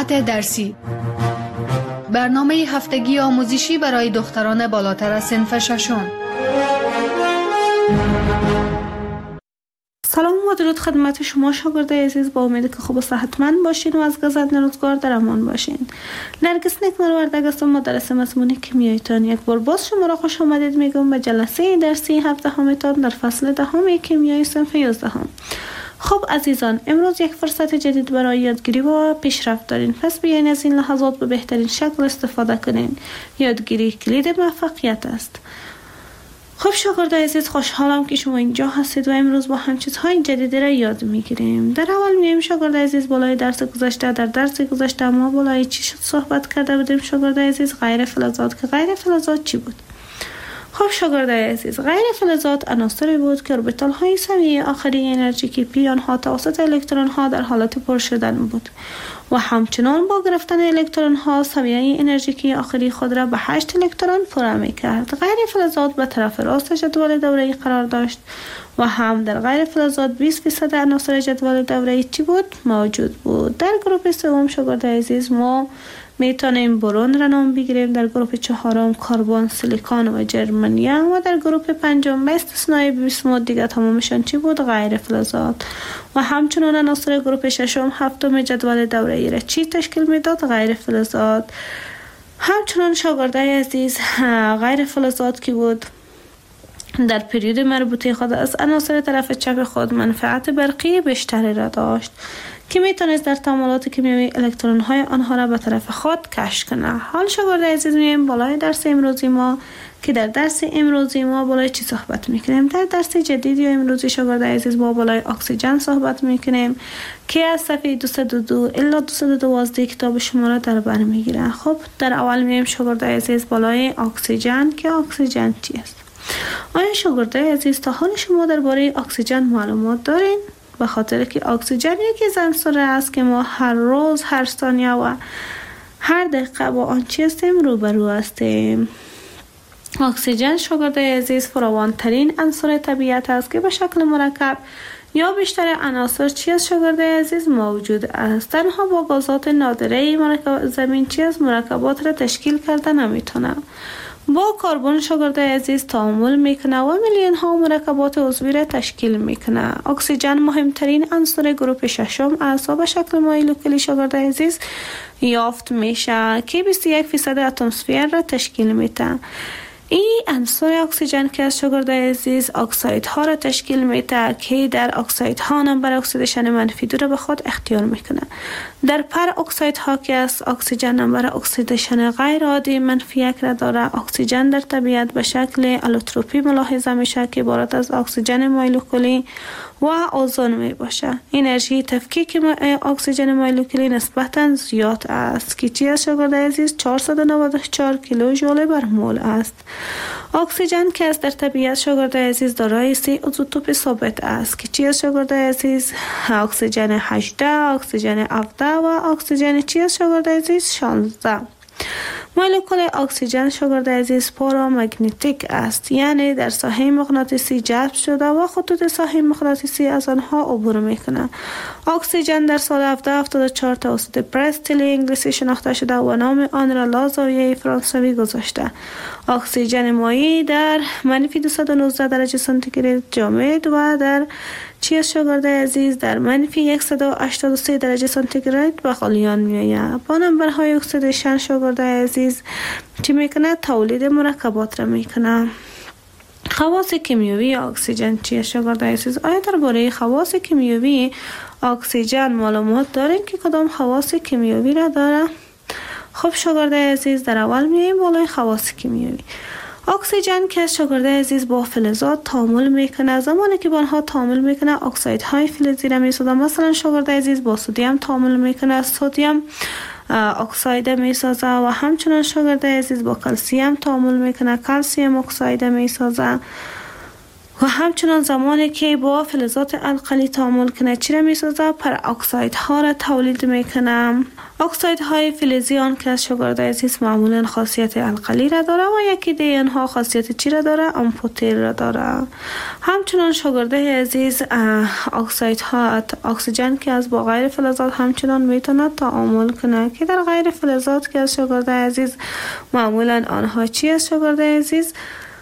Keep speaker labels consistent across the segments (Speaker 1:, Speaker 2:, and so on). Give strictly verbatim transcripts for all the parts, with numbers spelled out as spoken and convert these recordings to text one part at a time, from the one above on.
Speaker 1: ساعت درسی، برنامه هفتگی آموزشی برای دختران بالاتر از صنف ششم.
Speaker 2: سلام و درود خدمت شما شاگردای عزیز، با امید که خوب و صحتمند باشین و از گزند روزگار در امان باشین. نرگس نک‌نروردگ هستم، مدرس مضمون کیمیایتان. یک بار باز شما را خوش آمدید میگم به جلسه درسی هفدهمتان در فصل دهم کیمیای صنف یازدهم. خب عزیزان، امروز یک فرصت جدید برای یادگیری و پیشرفت دارین، پس بیاین از این لحظات به بهترین شکل استفاده کنین. یادگیری کلید موفقیت است. خب شاگردای عزیز، خوشحالم که شما اینجا هستید و امروز با هم چیزهای جدیدی را یاد میگیریم. در اول میایم شاگردای عزیز بالای درس گذشته. در درس گذشته ما بالای چی شد صحبت کرده بودیم شاگردای عزیز؟ غیر فلزات. که غیر فلزات چی بود؟ خب شاگردای عزیز، غیر فلزات عناصری بود که اوربیتال های سویه آخری انرژیکی پی آنها توسط الکترون ها در حالت پر شدن بود و همچنان با گرفتن الکترون ها سویه انرژیکی آخری خود را به هشت الکترون پر می کرد. غیر فلزات به طرف راست جدول دوره‌ای قرار داشت و هم در غیر فلزات بیست درصد عناصر جدول دوره‌ای چی بود؟ موجود بود. در گروه سوم شاگردای عزیز ما میتونیم برون را نام بگیریم، در گروه چهارم کربن، سیلیکون و ژرمانیوم و در گروه پنجم به استثنای بیسموت دیگه تمامشان چی بود؟ غیر فلزات. و همچنان عناصر گروه ششم هفتم جدول دوره‌ای را چی تشکیل میداد؟ غیر فلزات. همچنان شاگردای عزیز، غیر فلزات کی بود؟ در پریود مربوطه خود از عناصر طرف چپ خود منفعت برقی بیشتری را داشت که میتونست در تعاملات کیمیایی الکترون های آنها را به طرف خود کش کنه. حال شاگردای عزیز میایم بالای درس امروزی ما که در درس امروزی ما بالای چی صحبت میکنیم؟ در درس جدید یا امروزی شاگردای عزیز ما بالای اکسیژن صحبت میکنیم که از صفحه دویست و بیست و دو الی دویست و دوازده کتاب شما را در بر میگیره. خب در اول میایم شاگردای عزیز بالای اکسیژن که اکسیژن چی است؟ آیا شاگردای عزیز تا حال شما درباره اکسیژن معلومات دارین؟ به خاطر که اکسیژن یکی از عناصر است که ما هر روز، هر ثانیه و هر دقیقه با آن چی هستیم؟ روبرو هستیم. اکسیژن شاگردای عزیز فراوان‌ترین عنصر طبیعت است که به شکل مرکب یا بیشتر عناصر چی است شاگردای عزیز؟ موجود است. تنها با گازات نادره مرکب زمین چی است؟ مرکبات را تشکیل کرده نمیتونه. با کربن شاگردای عزیز تعامل میکنه و میلیون ها مرکبات عضوی را تشکیل میکنه. اکسیژن مهمترین عنصر گروه ششم است و به شکل مولکولی شاگردای عزیز یافت میشه که بیست و یک درصد اتمسفر را تشکیل میده. این عنصر اکسیژن که از شاگردای عزیز اکسایدها را تشکیل میده که در اکسایدها نمبر اکسیدیشن منفی دو را به خود اختیار میکنه. در پر اکسایدها که از اکسیژن نمبر اکسیدیشن غیر عادی منفی یک را داره. اکسیژن در طبیعت به شکل الوتروپی ملاحظه میشه که عبارت از اکسیژن مولکولی و اوزون می باشه. انرژی تفکیک اکسیژن مولکولی نسبتاً زیاد است که چی از شاگردای عزیز؟ چهارصد و نود و چهار کیلو ژول بر مول است. اکسیژن که از در طبیعت شاگردای عزیز دارای سه ایزوتوپ ثابت است که چی از شاگردای عزیز؟ اکسیژن هجده، اکسیژن هفده و اکسیژن چی از شاگردای عزیز؟ شانزده. مولکول اکسیژن شاگردای عزیز پارامگنتیک است، یعنی در ساحه مغناطیسی جذب شده و خطوط ساحه مغناطیسی از آنها عبور میکنه. اکسیژن در سال هفده هفتاد و چهار توسط پرستلی انگلیسی شناخته شده و نام آن را لازاویه فرانسوی گذاشته. اکسیژن مایع در منفی دویست و نوزده درجه سانتیگراد جامد و در چی از شاگردای عزیز در منفی صد و هشتاد و سه درجه سانتیگراد به غلیان میآید. با نمبرهای اکسیدیشن شاگردای عزیز چی میکنه؟ تولید مرکبات را میکنه. خواص کیمیایی اکسیژن چی شاگردای عزیز؟ آیا درباره خواص کیمیایی اکسیژن معلومات دارین که کدام خواص کیمیایی را داره؟ خب شاگردای عزیز، در اول میایم بالای خواص کیمیایی. اکسیژن که شاگردای عزیز با فلزات تعامل میکنه. زمانی که با آنها تعامل میکنه اکسایدهای فلزی را میسازه. مثلا شاگردای عزیز با سدیم تعامل میکنه، سدیم اکساید میسازه و همچنان شاگردای عزیز با کلسیم تعامل میکنه، کلسیم اکساید میسازه. و همچنان زمانی که با فلزات القلی تعامل کنه چی را میسازه؟ پر اکسایدها را تولید میکنه. اکسایدهای فلزی آن که از شاگرد عزیز معمولا خاصیت القلی را داره و یکی دیگه آنها خاصیت چی را داره؟ آمفوتر را داره. همچنان شاگرد عزیز اکسایدها اکسیژن که از با غیر فلزات همچنان میتونه تعامل کنه که در غیر فلزات که از شاگرد عزیز معمولا آنها چی است شاگرد عزیز؟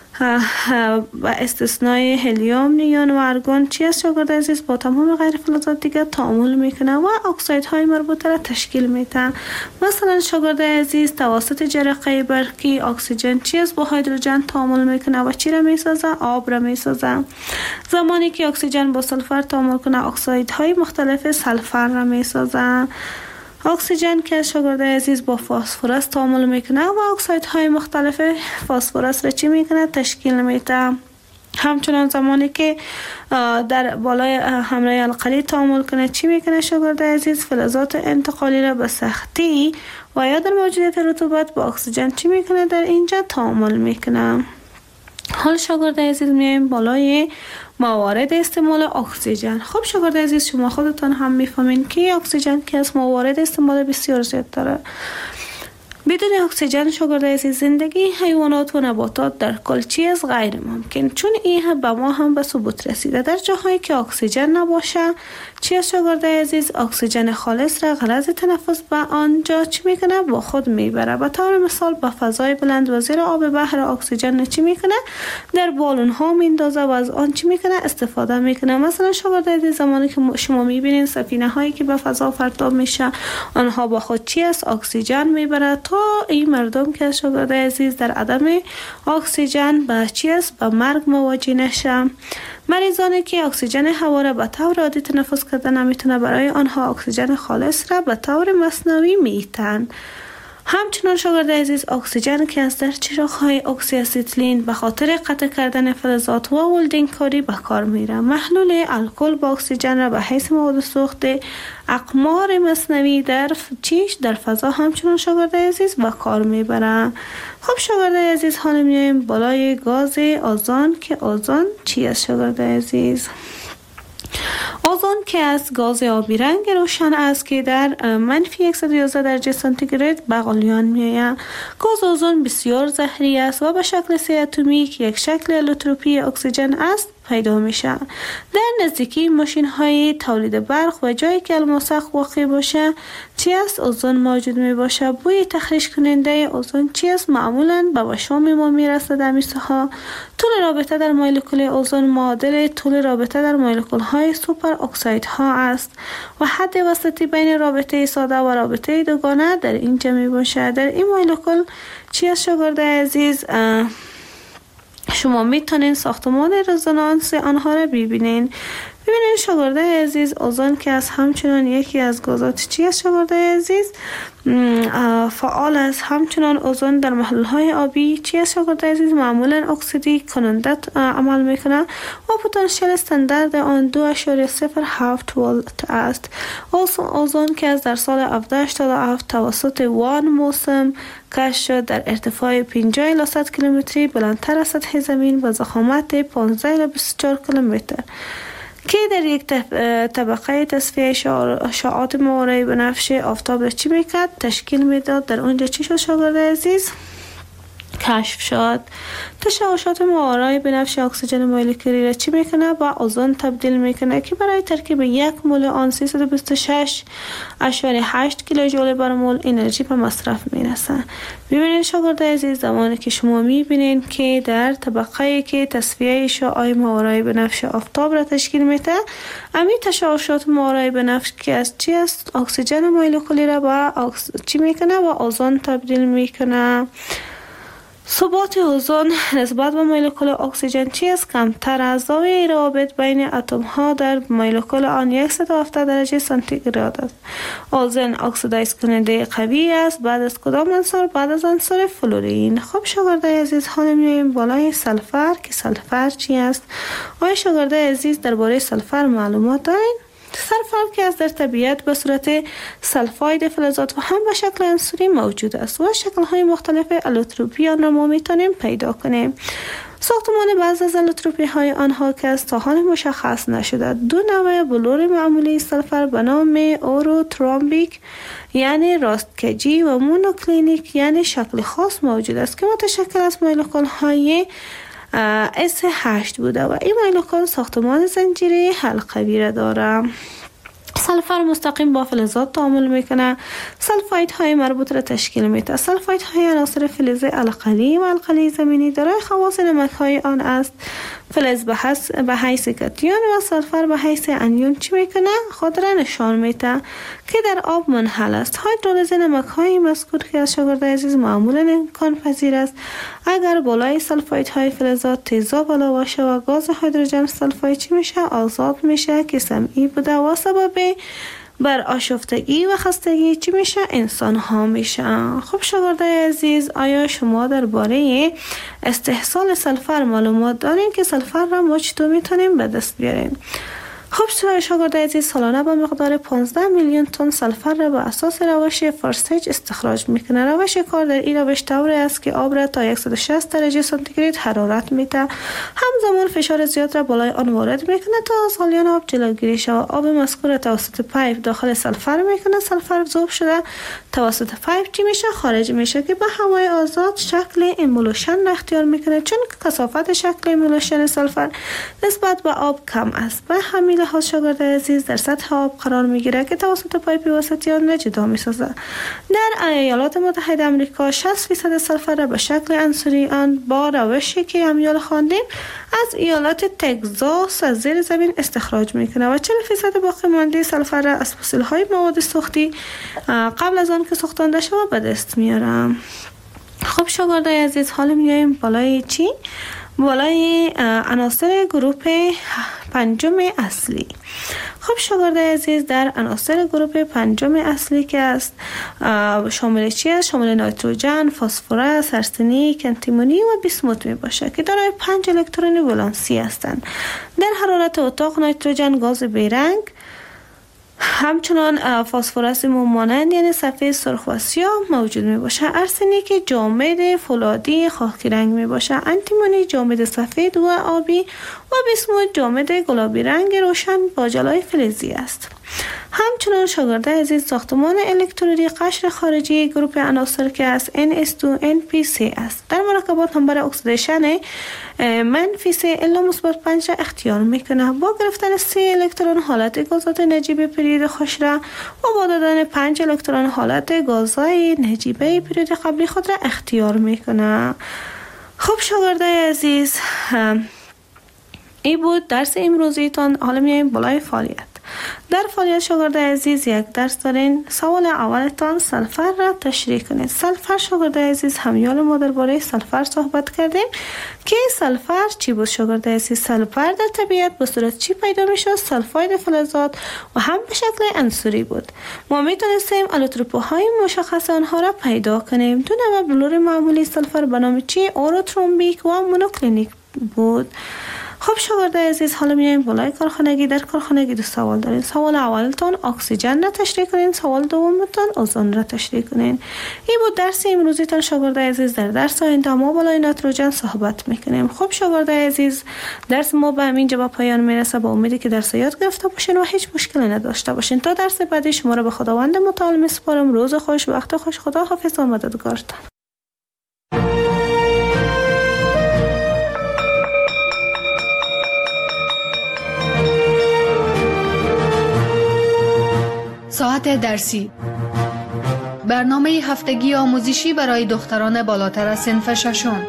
Speaker 2: و استثنای هلیوم، نیون و ارگون چی است شاگرد عزیز؟ با تمام غیر فلزات دیگه تعامل میکنه و اکسایدهای مربوطه را تشکیل میدن. مثلا شاگرد عزیز توسط جرقه برقی اکسیژن چی است؟ با هیدروژن تعامل میکنه و چی را میسازه؟ آب را میسازه. زمانی که اکسیژن با سلفر تعامل کنه اکسایدهای مختلف سلفر را میسازه. اکسیژن که شاگرد عزیز با فسفرس تعامل میکنه و اکسایدهای مختلف فسفرس را چی میکنه؟ تشکیل میده. همچنان زمانی که در بالای حمله القلی تعامل کنه چی میکنه شاگرد عزیز؟ فلزات انتقالی را به سختی و یا در موجودیت رطوبت با اکسیژن چی میکنه؟ در اینجا تعامل میکنه. حال شاگرد عزیز میایم بالای موارد استعمال اکسیژن. خب شاگرد عزیز شما خودتان هم میفهمین که اکسیژن که از موارد استعمال بسیار زیاد داره. بدون اکسیژن شاگرد عزیز زندگی حیوانات و نباتات در کل چیز غیر ممکن، چون این به ما هم به ثبوت رسیده. در جاهایی که اکسیژن نباشه چی است شاگرد عزیز؟ اکسیژن خالص را غرض تنفس به آنجا چی میکنه؟ با خود میبره. به طور مثال به فضای بلند و زیر آب بحر اکسیژن چی میکنه؟ در بالون ها میندازه و از آن چی میکنه؟ استفاده میکنه. مثلا شاگرد عزیز زمانی که شما میبینین سفینه هایی که به فضا پرتاب میشه آنها با خود چی است؟ اکسیژن میبره تا این مردم که شاگرد عزیز در عدم اکسیژن به چی است؟ به مرگ مواجه نشه. مریضانی که اکسیژن هوا را به طور عادی تنفس کردن نمیتونه برای آنها اکسیژن خالص را به طور مصنوعی میتن. همچنان شاگرد عزیز اکسیژن که از در چراغ‌های اکسی استیلین به خاطر قطع کردن فلزات و ولدینگ کاری به کار میره. محلول الکل با اکسیژن را به حیث مواد سوخت اقمار مصنوعی در چیش در فضا همچنان شاگرد عزیز به کار میبره. خب شاگرد عزیز حالا میایم بالای گاز آزون که آزون چی است شاگرد عزیز؟ آزون که از گاز آبی رنگ روشن است که در منفی صد و یازده درجه سانتیگراد به غلیان میآید. گاز آزون بسیار زهری است و به شکل سه اتمی که یک شکل الوتروپی اکسیژن است پیدا میشه. در نزدیکی ماشین های تولید برق و جایی که الماسخ واقع باشه چی است؟ اوزون موجود می باشه. بوی تخریش کننده اوزون چی است؟ معمولا به وشام ما میرسه. در میسها طول رابطه در مولکول اوزون معادل طول رابطه در مولکول های سوپر اکساید ها است و حد وسطی بین رابطه ساده و رابطه دوگانه در اینجا می باشه. در این مولکول چی است شاگرد عزیز؟ شما میتونین ساختمان رزونانس آنها را ببینین. ببینین شاگرد عزیز اوزون که از همچنان یکی از گازات چی است شاگرد عزیز؟ فعال است. همچنان اوزون در محلول های آبی چی است شاگرد عزیز؟ معمولا اکسیدی کننده عمل میکنه و پتانسیل استاندارد آن دو اشاره صفر هفت ولت است. اوزون که از در سال هفده هشتاد و هفت توسط وان موسم کشف شد در ارتفاع پنجاه الی صد کیلومتری بلندتر از سطح زمین با ضخامت پانزده الی بیست و چهار کیلومتر که در یک طبقه تصفیه شعاعات ماورای بنفش آفتاب را چی میکرد؟ تشکیل میداد. در اونجا چی شد شاگرد عزیز؟ کشف شد. تشعشعات ماورای بنفش اکسیژن مولکولی را چی میکنه؟ با اوزون تبدیل میکنه که برای ترکیب یک مول آن سیصد و بیست و شش اشاره هشت کیلوجول بر مول انرژی به مصرف میرسه. ببینید شاگرد عزیز زمانی که شما میبینید که در طبقه که تصفیه شعاع ماورای بنفش آفتاب را تشکیل میده امی تشعشعات ماورای بنفش که از چی است؟ اکسیژن مولکولی را با اکس... چی میکنه؟ با اوزون تبدیل میکنه. ثبات اوزون نسبت به مولکول اکسیژن چی است؟ کمتر از زاویه روابط بین اتم ها در مولکول آن صد و هفتاد درجه سانتیگراد است. اوزون اکسیدایز کننده قوی است. بعد از کدام عنصر؟ بعد از عنصر فلورین. خب شاگرد عزیز حالا میایم بالای سلفر که سلفر چی است؟ آیا شاگرد عزیز درباره سلفر معلومات دارین؟ سلفر که از در طبیعت به صورت سلفاید فلزات و هم به شکل عنصری موجود است و شکل‌های مختلف الوتروپی آن را ما میتونیم پیدا کنیم. ساختمان بعض از الوتروپی های آنها که از تا حال مشخص نشده دو نوع بلور معمولی سلفر به نام اوروترومبیک یعنی راستکجی و مونوکلینیک یعنی شکل خاص موجود است که متشکل از مولکول های اس هشت بوده و این مولکول ساختمان زنجیره حلقوی را دارد. سلفر مستقیم با فلزات تعامل میکنه. سلفاید های مربوط را تشکیل میده. سلفاید های عناصر فلز القلی و القلی زمینی دارای خواص نمک های آن است. فلز به حیث به حیث کاتیون و سلفر به حیث انیون چی میکنه؟ خود را نشان میده که در آب منحل است. هیدرولیز نمک های مذکور که از شاگرد عزیز معمولا امکان پذیر است اگر بالای سلفاید های فلزات تیزاب بالا باشه و گاز هیدروژن سلفاید چی میشه؟ آزاد میشه که سمعی بوده و سبب بر آشفتگی و خستگی چی میشه؟ انسان ها میشه. خب شاگرد عزیز، آیا شما درباره استحصال سلفر معلومات دارین که سلفر را ما چطور میتونیم به دست بیاریم؟ خب شاگرد عزیز، سالانه با مقدار پانزده میلیون تن سلفر را به اساس روش فرستیج استخراج میکنه. روش کار در این روش طوری است که آب را تا صد و شصت درجه سانتیگراد حرارت میده، همزمان فشار زیاد را بالای آن وارد میکنه تا از غلیان آب جلوگیری شود. آب مذکور توسط پایپ داخل سلفر میکنه. سلفر ذوب شده توسط پایپ چی میشه؟ خارج میشه که به هوای آزاد شکل ایمولوشن اختیار میکنه، چون کثافت شکل ایمولوشن سلفر نسبت به آب کم است. به همین لحاظ شاگرد عزیز در سطح آب قرار میگیره که توسط پایپ وسطی آن را جدا میسازه. در ایالات متحده آمریکا شصت فیصد سلفر را به شکل عنصری آن با روشی که امیال خواندیم از ایالات تگزاس از زیر زمین استخراج میکنه و چهل فیصد باقی مانده سلفر را از فسیل های مواد سوختی قبل از آن که سوختانده شود به دست میارم. خب شاگرد عزیز، حالا میایم بالای چی؟ بالای عناصر گروپ پنجم اصلی. خب شاگرد عزیز، در عناصر گروپ پنجم اصلی که است شامل چی است؟ شامل نیتروژن، فسفر، آرسنیک، انتیمونی و بیسموت می باشه که دارای پنج الکترون ولانسی هستند. در حرارت اتاق نیتروژن گاز بیرنگ، همچنان فسفرس مانند یعنی سفید، سرخ و سیاه موجود می باشه. آرسنیک جامد فولادی خاکی رنگ می باشه. انتیمونی جامد سفید و آبی و بیسموت جامد گلابی رنگ روشن با جلای فلزی است. همچنان شاگرد عزیز، ساختمان الکترودی قشر خارجی گروپ عناصر که از ان اس دو ان پی سه است. در مرکبات نمبر اکسیدیشن منفی سه الا مثبت پنج را اختیار میکنه. با گرفتن سه الکترون حالت گازات نجیبه پرید خوش را و با دادن پنج الکترون حالت گازای نجیبه پرید قبلی خود را اختیار میکنه. خب شاگرد عزیز، این بود درس امروزیتان. حالا میایم بالای فعالیت. در فعالیت شاگرد عزیز یک درس دارین. سوال اولتان سلفر را تشریح کنید. سلفر شاگرد عزیز، همیال ما درباره سلفر صحبت کردیم که سلفر چی بود شاگرد عزیز؟ سلفر در طبیعت به صورت چی پیدا میشد؟ سلفاید فلزات و هم به شکل عنصری بود. ما میتونستیم الوتروپ‌های مشخص آنها را پیدا کنیم. دو نوع بلور معمولی سلفر به نام چی؟ اوروترومبیک و مونوکلینیک بود. خب شاگرد عزیز، حالا میایم بالای کارخانگی. در کارخانگی دو سوال دارین. سوال اولتون اکسیژن را تشریح کنین، سوال دومتون اوزون را تشریح کنین. این بود درس امروزیتون شاگرد عزیز. در درس آینده ما بالای نیتروژن صحبت میکنیم. خب شاگرد عزیز، درس ما به همین جا به پایان میرسه. با امیدی که درس یاد گرفته باشین و هیچ مشکلی نداشته باشین. تا درس بعدی شما را به خداوند متعال میسپارم. روز خوش، وقت خوش. خدا حافظ و مددگارتان.
Speaker 1: ساعت درسی، برنامه هفتگی آموزشی برای دختران بالاتر از صنف ششم.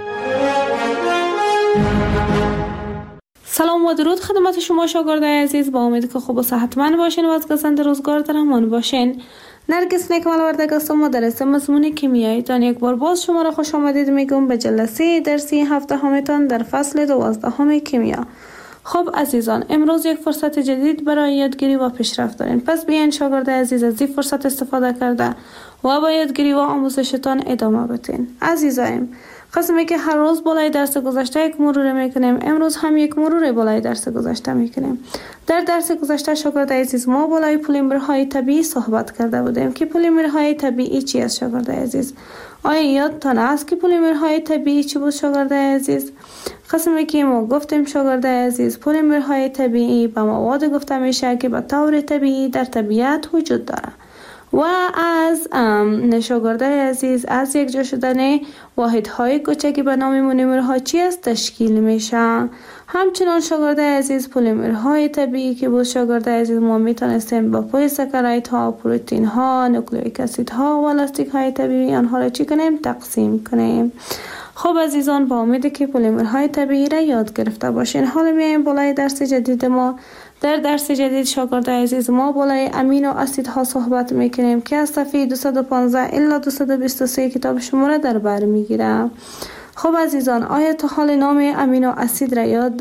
Speaker 2: سلام و درود خدمت شما شاگرد عزیز. با امید که خوب و صحتمند باشین و از گزند روزگار در امان باشین. نرگس نیکمال وردگ هستم، مدرس مضمون کیمیایی تان. یک بار باز شما را خوش آمدید میگم به جلسه درسی هفته همتان در فصل دوازدهم کیمیا. خب عزیزان، امروز یک فرصت جدید برای یادگیری و پیشرفت دارین. پس بیاین شاگرد عزیز از این فرصت استفاده کرده و با یادگیری و آموزشتان ادامه بدین. عزیزایم، قسمی که هر روز بالای درس گذشته یک مرور میکنیم، امروز هم یک مرور بالای درس گذشته میکنیم. در درس گذشته شاگرد عزیز ما بالای پلیمرهای طبیعی صحبت کرده بودیم که پلیمرهای طبیعی چی است شاگرد عزیز؟ آیا یادتان است که پلیمرهای طبیعی چی بود شاگردای عزیز؟ قسمی که ما گفتیم شاگردای عزیز، پلیمرهای طبیعی به مواد گفته میشه که به طور طبیعی در طبیعت وجود داره و از شاگردای عزیز از یک جا شدن واحدهای کوچکی به نام مونومرها چی است تشکیل میشه. همچنان شاگردای عزیز پلیمرهای طبیعی که بود شاگردای عزیز ما میتونستیم با پلیساکارید ها، پروتئین ها، نوکلئیک اسید ها و لاستیک های طبیعی آنها را چی کنیم تقسیم کنیم. خب عزیزان، با امید که پلیمرهای طبیعی را یاد گرفته باشین. حالا میایم بالای درس جدید ما. در درس جدید شاگردای عزیز ما بالای امینو اسیدها صحبت میکنیم که از صفحه دویست و پانزده الی دویست و بیست و سه کتاب شما را در بر میگیره. خب عزیزان، آیا تا حال نام امینو اسید را یاد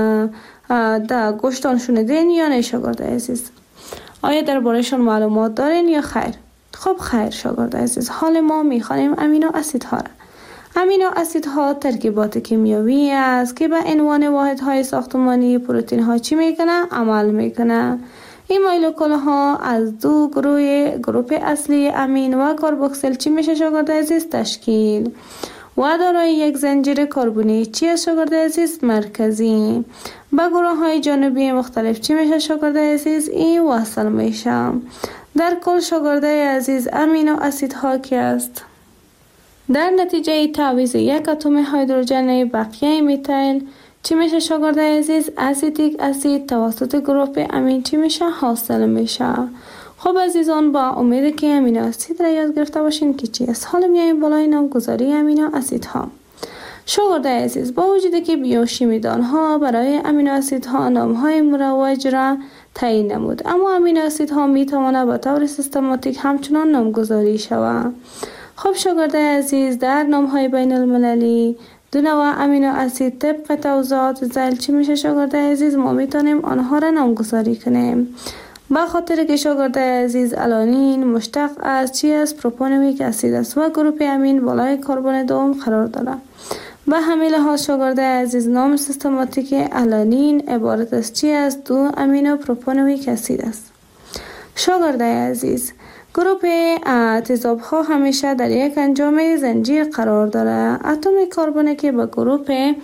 Speaker 2: در گوشتان شنیدین یا نه شاگردای عزیز؟ آیا دربارهشون معلومات دارین یا خیر؟ خب خیر شاگردای عزیز، حال ما میخوانیم امینو اسیدها را. امینو اسیدها ترکیبات کیمیایی است که به عنوان واحدهای ساختمانی پروتئین ها چی میکنه؟ عمل میکنه. این مولکول ها از دو گروه گروه اصلی امین و کربوکسیل چی میشه شاگردای عزیز؟ تشکیل و دارای یک زنجیر کربنی چی است شاگردای عزیز؟ مرکزی. با گروه های جانبی مختلف چی میشه شاگردای عزیز؟ این وصل میشه. در کل شاگردای عزیز امینو اسیدها کی است؟ در نتیجه تعویض یک اتم هیدروژن بقیه میتیل چی میشه شاگردای عزیز؟ اسیتیک اسید توسط گروه امین چی میشه؟ حاصل میشه. خب عزیزان، با امید که امینو اسید را یاد گرفته باشین که چی است. حالا میایم بالای نامگذاری امینو اسیدها. شاگردای عزیز، با وجودی که بیوشیمی دانها برای امینو اسیدها نامهای مروج را تعیین نمود، اما امینو اسیدها میتواند به طور سیستماتیک همچنان نامگذاری شود. خب شاگردای عزیز، در نام‌های بین المللی دو نوع امینو اسید طبق توضیحات ذیل چی میشه شاگردای عزیز؟ ما میتونیم آنها را نامگذاری کنیم. به خاطر که شاگردای عزیز آلانین مشتق از چی است؟ پروپانویک اسید است و گروه امین بالای کربن دوم قرار دارد. به همین لحاظ شاگردای عزیز نام سیستماتیک آلانین عبارت از چی است؟ دو امینو پروپانویک اسید است. شاگردای عزیز، گروه تیزاب ها همیشه در یک انجام زنجیر قرار داره. اتم کربن که به گروه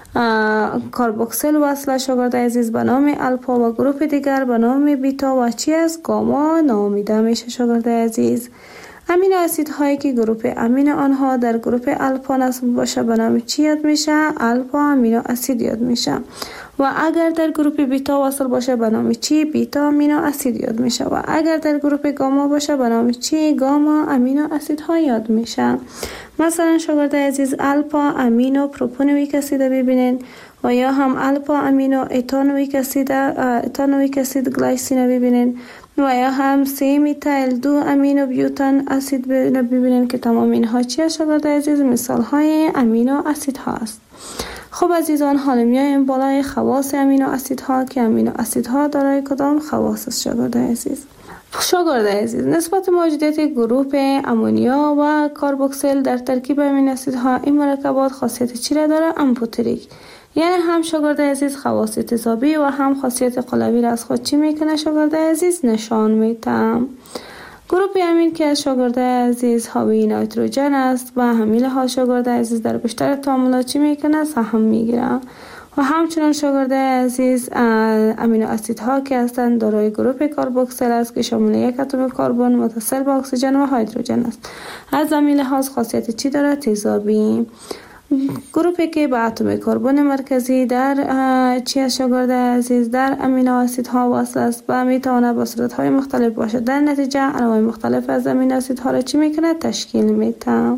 Speaker 2: کربوکسیل وصل شاگردای عزیز به نام الفا و گروه دیگر به نام بیتا و چی است؟ گاما نامیده میشه شاگردای عزیز. امینو اسید هایی که گروه امین آنها در گروه الفا نصب باشه به نام چی یاد میشه؟ الفا امینو اسید یاد میشه. و اگر در گروه بیتا وصل باشه به نام چی؟ بیتا امینو اسید یاد میشه. و اگر در گروه گاما باشه به نام چی؟ گاما امینو اسید ها یاد میشه. مثلا شاگردای عزیز الفا امینو پروپانویک اسید ببینین و یا هم الفا امینو ایتانویک اسید ایتانویک اسید گلایسین ببینین و یا هم سه میتایل دو امینو بیوتان اسید ببینین که تمام اینها چی است شاگردای عزیز؟ مثال های امینو اسید ها است. خب عزیزان، حالا میایم بالای خواص امینو اسیدها که امینو اسیدها دارای کدام خواص است شاگردای عزیز؟ شاگردای عزیز، نسبت موجودیت گروه امونیا و کربوکسیل در ترکیب امینو اسیدها این مرکبات خاصیت چی را داره؟ امفوتریک، یعنی هم شاگردای عزیز خواص تیزابی و هم خاصیت قلوی را از خود چی میکنه شاگردای عزیز؟ نشان میده. گروه امین که شاگردای عزیز حاوی نیتروژن است و همین ها شاگردای عزیز در بیشتر تعاملات چی میکنه؟ سهم میگیره. و همچنان شاگردای عزیز امینو اسیدها که هستند دارای گروه کربوکسیل است که شامل یک اتم کربن متصل به اکسیژن و هیدروژن است. از همین لحاظ خاصیت چی داره؟ تیزابی. گروهی که به اتم کربن مرکزی در چی شاگردای عزیز در امینو اسیدها وصل است و میتواند با صورت‌های مختلف باشد. در نتیجه انواع مختلف از امینو اسیدها را چی میکنه؟ تشکیل میده.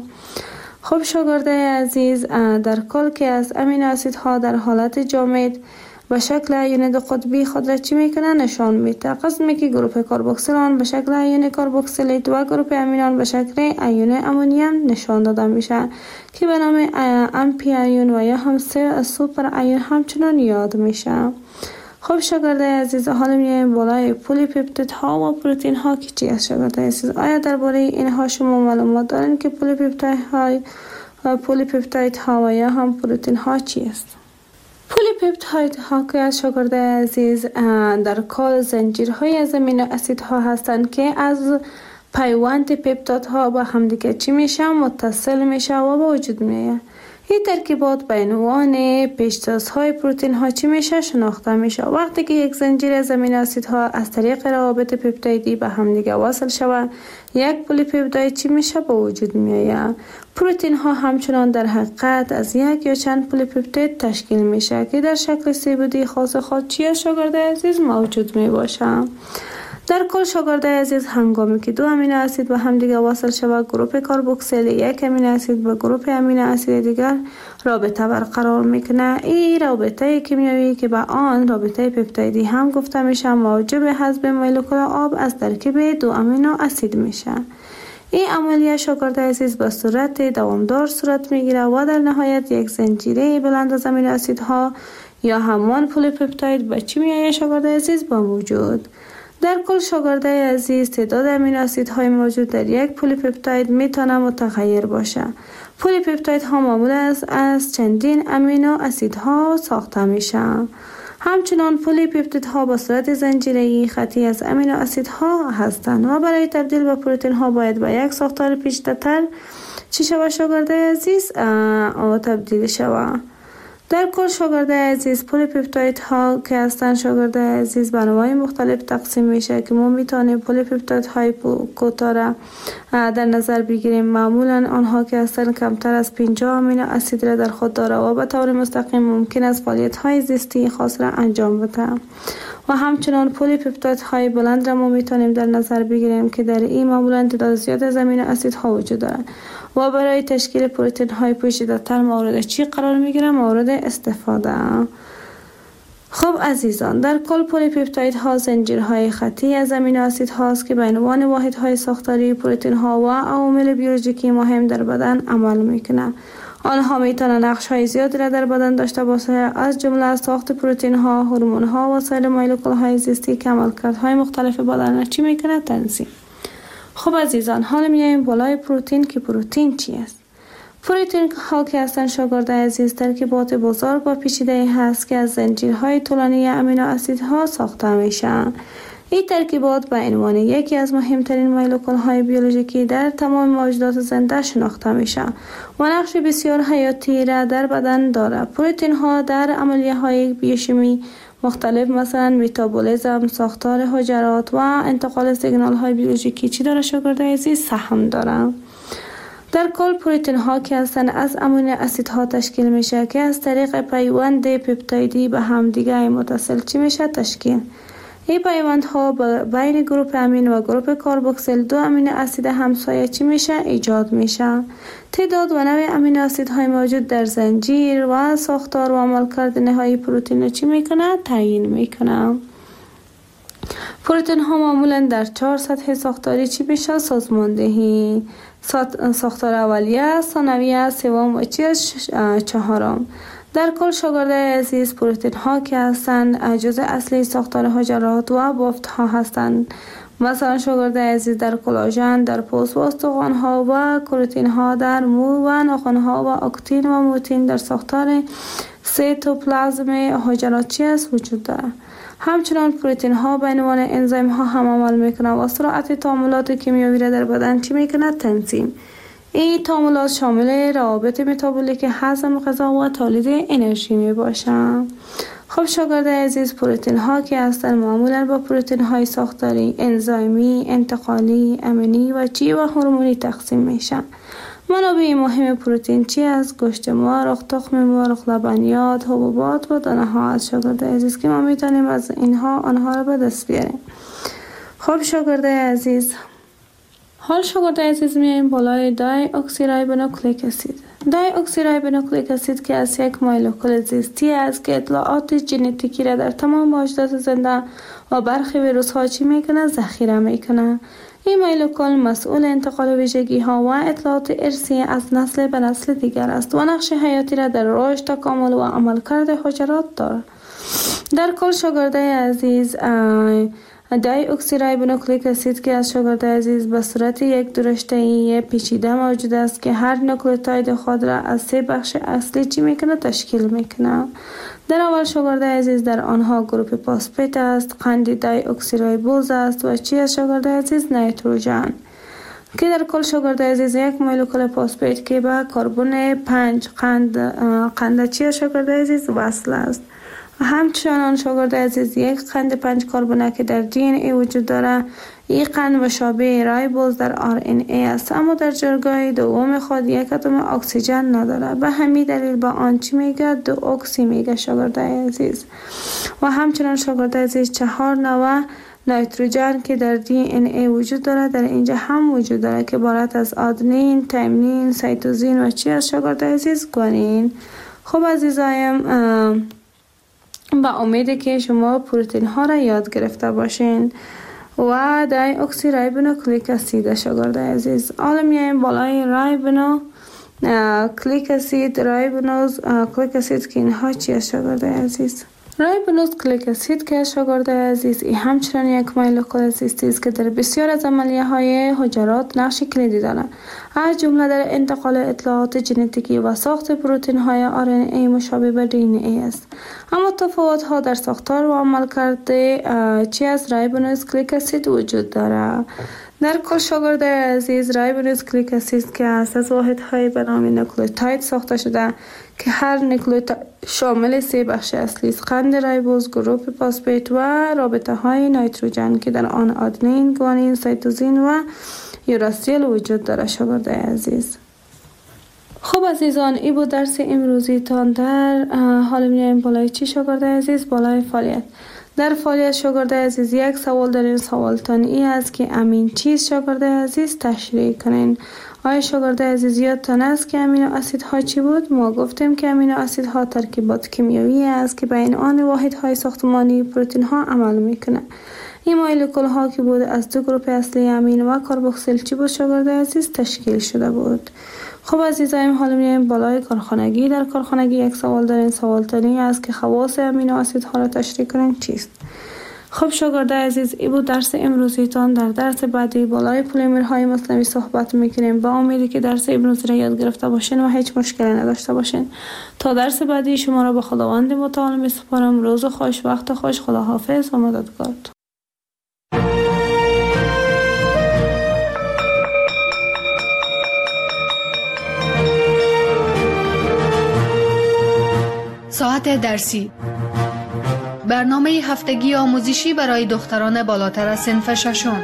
Speaker 2: خب شاگردای عزیز، در کل که از امینو اسیدها در حالت جامد به شکل ایون دو قطبی خود را چی میکنه؟ نشان میده. قسمی که گروه کربوکسیل آن به شکل ایون کربوکسیلیت و گروه امین آن به شکل ایون امونیم نشان داده میشه که به نام امپی ایون و یا هم سوپر ایون همچنان یاد میشه. خب شاگردای عزیز، حالا میایم بالای پلی‌پپتید ها و پروتئین ها که چی است شاگردای عزیز؟ آیا درباره اینها شما معلومات دارین که پلی‌پپتید ها پلی‌پپتید ها و یا هم پروتئین ها چی است؟ پلی‌پپتید ها که از شاگردای عزیز در کل زنجیرهای از امینو اسیدها هستند که از پیوند پپتادها با همدیگه چی میشه؟ متصل میشه و به وجود میاد. این ترکیبات به عنوان پیشتازهای پروتئین ها چی میشه؟ شناخته میشه. وقتی که یک زنجیر از امینو اسیدها از طریق روابط پپتایدی به همدیگه وصل شود، یک پلی پپتاید چی میشه؟ به وجود میآید. پروتئین ها همچنان در حقیقت از یک یا چند پلی پپتاید تشکیل میشه که در شکل سه بعدی خاص خود چی شاگرد عزیز موجود می باشه. در کل شاگرد عزیز، هنگامی که دو امینو اسید به هم دیگر وصل شود، گروپ کاربوکسیل یک امینو اسید با گروپ امینو اسید دیگر رابطه برقرار میکنه. این رابطه کیمیایی که به آن رابطه پپتایدی هم گفته میشه، موجب حذف مولکول آب از ترکیب دو امینو اسید میشه. این عملیه شاگرد عزیز به صورت دوامدار صورت میگیره و در نهایت یک زنجیره بلند از امینو اسیدها یا همان پلی پپتاید به چی میآید شاگرد عزیز؟ با وجود. در کل شاگرد عزیز، تعداد امینو اسیدهای موجود در یک پلی پپتاید میتونه متغیر باشه. پلی پپتایدها معمولا از چندین امینو اسیدها ساخته میشه. همچنان پلی پپتایدها به صورت زنجیره‌ای خطی از امینو اسیدها هستند و برای تبدیل به پروتئین ها باید به یک ساختار پیچیده‌تر چی شود شاگرد عزیز؟ آ تبدیل شود. در کل شاگرد عزیز، پلی پپتاید ها که هستند شاگرد عزیز به انواع مختلف تقسیم میشه که ما میتونیم پلی پپتاید های کوتاه را در نظر بگیریم. معمولا آنها که هستند کمتر از پنجاه امینو اسید را در خود داره و به طور مستقیم ممکن است فعالیت های زیستی خاص را انجام بده. و همچنان پلی پپتاید های بلند را ما میتونیم در نظر بگیریم که در این معمولا تعداد زیاد از امینو اسیدها وجود دارند و برای تشکیل پروتئین های پیچیده‌تر مورد چی قرار میگیره؟ مورد استفاده. خب عزیزان، در کل پلی پپتاید ها زنجیرهای خطی از امینو اسید هاست که به عنوان واحد های ساختاری پروتئین ها و عوامل بیولوژیکی مهم در بدن عمل میکنه. آنها میتونن نقش های زیادی را در بدن داشته باشه، از جمله ساخت پروتئین ها، هورمون ها و سایر مولکول های زیستی که عملکردهای مختلف بدن چی میکنه؟ تنظیم. خب عزیزان، حالا میایم بالای پروتئین که پروتئین چی است؟ پروتئین ها که هستند شاگرد عزیز ترکیبات بزرگ و پیچیده هست که از زنجیرهای طولانی امینو اسیدها ساخته میشن. این ترکیبات به عنوان یکی از مهمترین مولکول های بیولوژیکی در تمام موجودات زنده شناخته میشه و نقش بسیار حیاتی را در بدن داره. پروتئین ها در عملیه های بیوشیمی مختلف مثلا متابولیسم، ساختار حجرات و انتقال سیگنال های بیولوژیکی چی داره شاگرد عزیز؟ سهم داره. در کل پروتئین ها که هستند از امینو اسیدها تشکیل میشه که از طریق پیوند پپتایدی به هم دیگه متصل چی میشه؟ تشکیل. این پیوندها بین گروپ امین و گروپ کاربوکسیل دو امینو اسید همسایه چی میشه؟ ایجاد میشه. تعداد و نوع امینو اسیدهای موجود در زنجیر و ساختار و عملکرد نهایی پروتئین چی میکنه؟ تعیین میکنه. پروتئین ها معمولا در چهار سطح ساختاری چی میشه؟ سازماندهی. ساختار اولیه، ثانویه، سوم و چی چهارم. در کل شاگرد عزیز، پروتئین ها که هستند جزء اصلی ساختار حجرات و بافت ها هستند. مثلا شاگرد عزیز در کلاژن در پوست و استخوان ها و کروتین ها در مو و ناخن ها و اکتین و موتین در ساختار سیتوپلازم حجرات چی است وجود دارد. همچنان پروتئین ها به عنوان انزیم ها هم عمل میکنه و سرعت تعاملات کیمیایی را در بدن چی میکنه؟ تنظیم. این تعاملات شامل روابط متابولیک، هضم غذا و تولید انرژی می باشند. خب شاگرد عزیز، پروتئین ها که هستند معمولا با پروتئین های ساختاری، انزیمی، انتقالی، امینی و چی و هورمونی تقسیم میشن. منابع مهم پروتئین چی است؟ گوشت مرغ، تخم مرغ، لبنیات، حبوبات و دانه ها از شاگرد عزیز که ما میتونیم از اینها آنها را به دست بیاریم. خب شاگرد عزیز، حال شاگرد عزیز میایم بالای دای اکسیرایبونوکلیک اسید. دای اکسیرایبونوکلیک اسید که از یک مولکول زیستی است که اطلاعات ژنتیکی را در تمام موجودات زنده و برخی ویروس ها چی میکنه؟ ذخیره میکنه. این مولکول مسئول انتقال ویژگی ها و اطلاعات ارثی از نسل به نسل دیگر است و نقش حیاتی را در رشد، تکامل و عملکرد حجرات دارد. در کل شاگرد عزیز، دای اکسیرایبونوکلیک اسید که از شاگرد عزیز به صورت یک درشته‌ای پیچیده موجود است که هر نوکلئوتید خود را از سه بخش اصلی چی میکنه؟ تشکیل میکنه. در اول شاگرد عزیز در آنها گروپ فسفات است، قند دای اکسیرایبوز است و چی از شاگرد عزیز؟ نیتروژن. که در کل شاگرد عزیز یک مولکول فسفید که به کربن پنج قند قند چی شاگرد عزیز وصل است. همچنان شاگرد عزیز یک قند پنج کربن که در دی ان ای وجود داره. این قند مشابه رایبوز در آر ان ای است، اما در جایگاه دوم خود یک اتم اکسیژن نداره. به همین دلیل با آن چی میگه؟ دو اکسی میگه شاگرد عزیز. و همچنان شاگرد عزیز چهار نوع نیتروژن که در دی ان ای وجود داره در اینجا هم وجود داره که عبارت از آدنین، تیمین، سیتوزین و چی از شاگرد عزیز؟ گوانین. خب عزیزایم، با امید که شما پروتئین ها را یاد گرفته باشین و دای اکسی رایبونوکلیک اسید شاگرد عزیز. حالا میایم بالای رایبونو کلیک اسید، رایبونوز کلیک اسید که اینها چیه شاگرد عزیز؟ رایبونوز کلیک اسید که شاگرد عزیز این همچنان یک مولکول اسیدی است که در بسیار از عملیه های حجرات نقش کلیدی دارد، از جمله در انتقال اطلاعات ژنتیکی و ساخت پروتئین های آر ان ای مشابه به دی ان ای است. اما تفاوت ها در ساختار و عملکرد چی از رایبونوز کلیک اسید وجود دارد. در کل شاگرد عزیز رایبونوز کلیک اسید که از واحد های به نام نوکلئوتاید ساخته شده که هر نوکلئوتاید شامل سه بخش اصلی است: قند رایبوز، گروپ فسفید و رابطه های نیتروژن که در آن آدنین، گوانین، سیتوزین و یوراسیل وجود دارد شاگرد عزیز. خب عزیزان، این بود درس امروزی تان. در حال میایم بالای چی شاگرد عزیز؟ بالای فعالیت. در فعالیت شاگرد عزیز یک سوال دارین. سوال تان این است که امین چیست شاگرد عزیز؟ تشریح کنین. آیا شاگرد عزیز یادتان است که امینو اسیدها چی بود؟ ما گفتیم که امینو اسیدها ترکیبات کیمیایی است که بین آن واحدهای ساختمانی پروتئین ها عمل میکنه. این مولکول ها که بود از دو گروه اصلی امین و کربوکسیل چی بود شاگرد عزیز؟ تشکیل شده بود. خب عزیزایم، حالا میایم بالای کارخانگی. در کارخانگی یک سوال دارین. سوال تانی است که خواص امینو اسیدها را تشریح کنین چیست؟ خب شاگرد عزیز، این بود درس امروزیتان. در درس بعدی بالای پلیمرهای مصنوعی صحبت میکنیم. با امیدی که درس امروزی را یاد گرفته باشین و هیچ مشکلی نداشته باشین. تا درس بعدی شما را به خداوند متعال میسپارم. روز خوش، وقت خوش، خداحافظ و مددگار.
Speaker 1: ساعت درسی، برنامه هفتگی آموزشی برای دختران بالاتر از صنف ششم.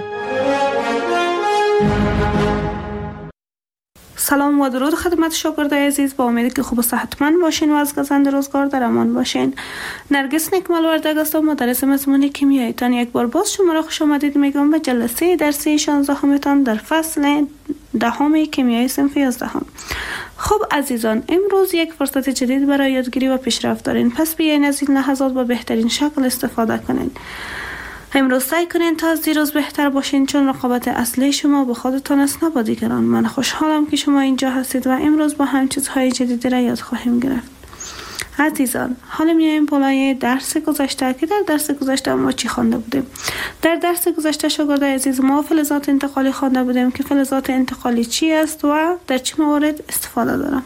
Speaker 2: سلام و درود خدمت شاگرد عزیز. با امیدی که خوب و صحتمند باشین و از گزند روزگار در امان باشین. نرگس نکمل وردگ هستم، مدرس مضمون کیمیایی تان. یک بار باز شما را خوش آمدید میگم به جلسه درسی شانزده تان در فصل دهم کیمیای صنف یازدهم. خب عزیزان، امروز یک فرصت جدید برای یادگیری و پیشرفت دارین، پس بیاین از این لحظات با بهترین شکل استفاده کنین. امروز سعی کنین تا از دیروز بهتر باشین، چون رقابت اصلی شما با خودتان است نه با دیگران. من خوشحالم که شما اینجا هستید و امروز با هم چیزهای جدیدی را یاد خواهیم گرفت. عزیزان، حالا میایم بالای درس گذشته که در درس گذشته ما چی خوانده بودیم. در درس گذشته شاگرد عزیز ما فلزات انتقالی خوانده بودیم که فلزات انتقالی چی است و در چه موارد استفاده دارم.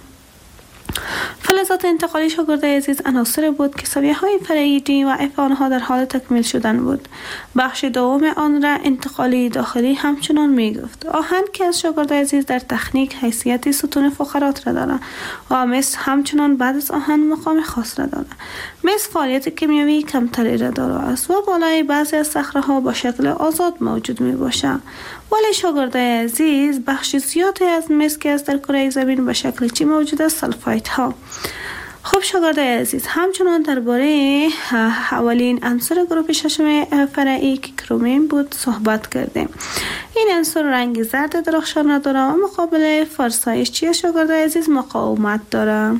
Speaker 2: فلزات انتقالی شاگرد عزیز عناصر بود که سویه های فرعی دی و اف آنها در حال تکمیل شدن بود. بخش دوم آن را انتقالی داخلی همچنان می گفت. آهن که از شاگرد عزیز در تکنیک حیثیت ستون فقرات را دارد و مس همچنان بعد از آهن مقام خاص را دارد. مس فعالیت کیمیایی کمتری را دارد است و بالای بعضی از صخره ها با شکل آزاد موجود می باشد. ولی شاگرد عزیز بخش زیادی از مس که از در کره زمین به شکل چی موجود است؟ سلفایت ها. خب شاگرد عزیز، همچنان درباره اولین عنصر گروه ششم فرعی که کرومین بود صحبت کردیم. این عنصر رنگ زرد درخشان نداره و مقابل فرسایش چیه شاگرد عزیز؟ مقاومت داره.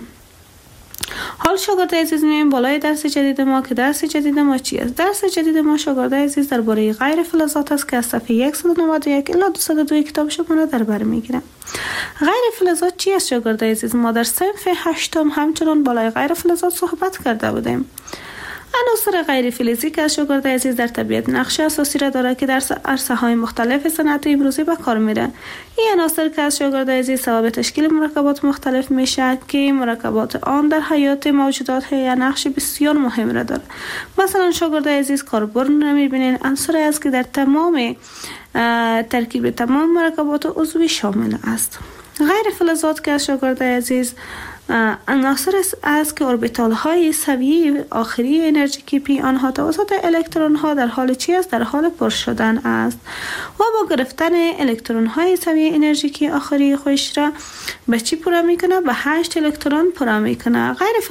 Speaker 2: حال شاگرد عزیز میایم بالای درس جدید ما که درس جدید ما چی است؟ درس جدید ما شاگرد عزیز درباره غیر فلزات است که از صفحه صد و نود و یک الی دویست و دو کتاب شما را در بر میگیرم. غیر فلزات چی است شاگرد عزیز؟ ما در صنف هشتم همچنان بالای غیر فلزات صحبت کرده بودیم. عناصر غیر فلزی که شاگرد عزیز در طبیعت نقش اساسی را دارد که در عرصه های مختلف صنعت امروزی به کار میره. این عناصر که از شاگرد عزیز سبب تشکیل مرکبات مختلف میشه که مرکبات آن در حیات موجودات یا نقش بسیار مهم را دارد. مثلا شاگرد عزیز کربن را میبینین، عنصری است که در تمام ترکیب تمام مرکبات عضوی شامل است. غیر فلزات که از شاگرد عزیز عناصر است که اوربیتال های سویه آخری انرژیکی پی آنها توسط الکترون ها در حال چی است؟ در حال پر شدن است و با گرفتن الکترون های سویه انرژیکی آخری خودش را به چی پورا میکنه؟ به هشت الکترون پورا میکنه. غیر